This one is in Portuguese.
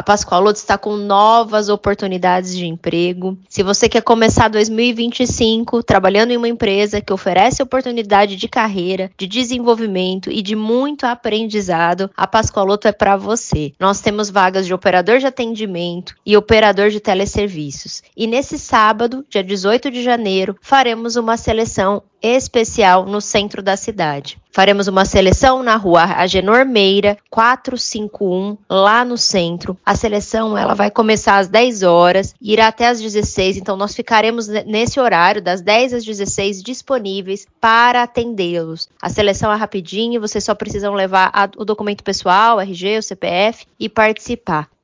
Pascoaloto está com novas oportunidades de emprego. Se você quer começar 2025 trabalhando em uma empresa que oferece oportunidade de carreira, de desenvolvimento e de muito aprendizado, a Pascoaloto é para você. Nós temos vagas de operador de atendimento e operador de teleserviços. E nesse sábado, dia 18 de janeiro, faremos uma seleção especial no centro da cidade. Faremos uma seleção na rua Agenor Meira, 451, lá no centro. A seleção ela vai começar às 10 horas e irá até às 16, então nós ficaremos nesse horário, das 10 às 16, disponíveis para atendê-los. A seleção é rapidinho, vocês só precisam levar o documento pessoal, RG, o CPF e participar.